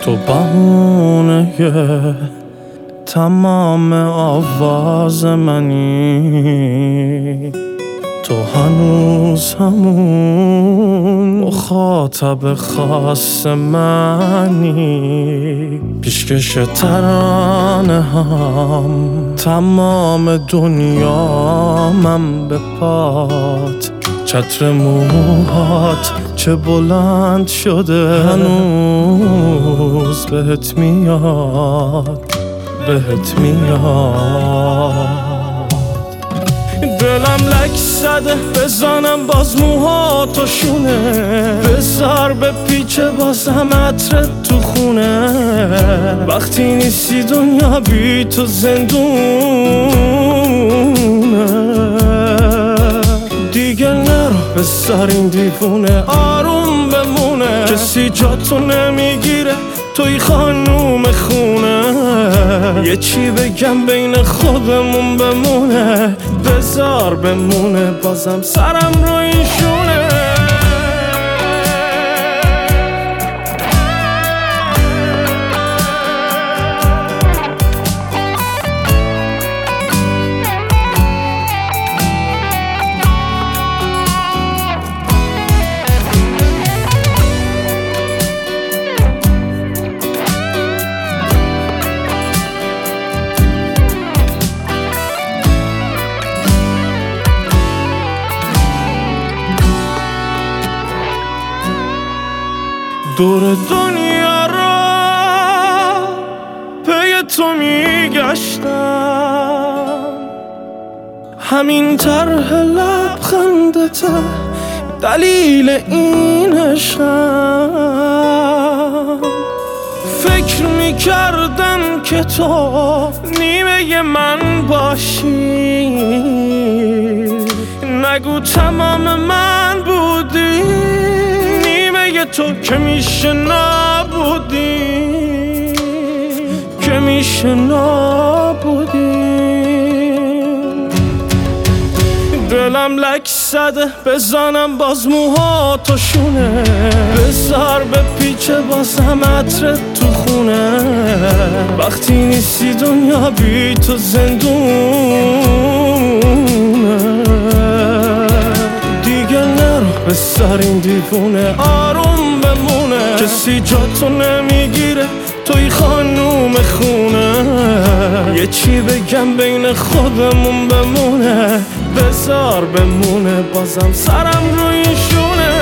تو بهونه تمام آواز منی، تو هنوز همون مخاطب خاص منی، پیشکش ترانه هم تمام دنیا من به پات، چتر موهات چه بلند شده هنوز بهت میاد، بهت میاد. دلم لک زده بزنم باز موهاتو شونه، بذار به پیچه بازم عطرت تو خونه، وقتی نیستی دنیا بی تو زندونه، دیگه نرو بذار این دیوونه آروم بمونه، کسی جاتو نمیگیره توی خانوم خونه، یه چی بگم بین خودمون بمونه، بذار بمونه بازم سرم رو این شونه. دور دنیا را پی تو میگشتم، همین طرح لبخندت دلیل این عشقم، فکر میکردم که تو نیمه من باشی، نگو تمام من بودی، تو که میشه نبودی، که میشه نبودی. دلم لک زده بزنم باز موهاتو شونه، بذار به پیچه بازم عطرت تو خونه، وقتی نیستی دنیا بی تو زندونه، دیگه نرو بذار این دیوونه آروم بمونه، کسی جاتو نمیگیره توی خانوم خونه، یه چی بگم بین خودمون بمونه، بذار بمونه بازم سرم رو این شونه.